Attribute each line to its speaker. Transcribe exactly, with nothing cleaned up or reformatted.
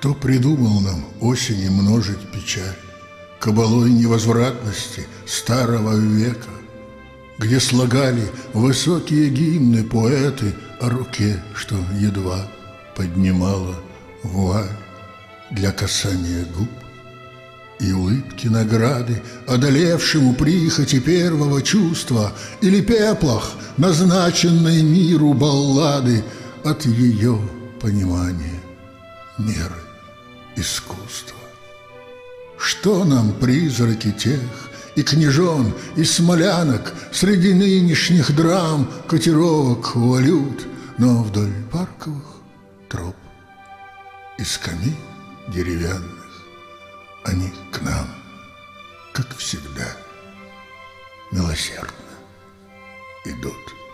Speaker 1: Кто придумал нам осени множить печаль кабалой невозвратности старого века, где слагали высокие гимны поэты о руке, что едва поднимала вуаль для касания губ, и улыбки награды одолевшему прихоти первого чувства, или пеплах, назначенной миру баллады от ее понимания меры искусства. Что нам призраки тех и княжон, и смолянок среди нынешних драм, котировок, валют, но вдоль парковых троп и скамей деревянных они к нам, как всегда, милосердно идут.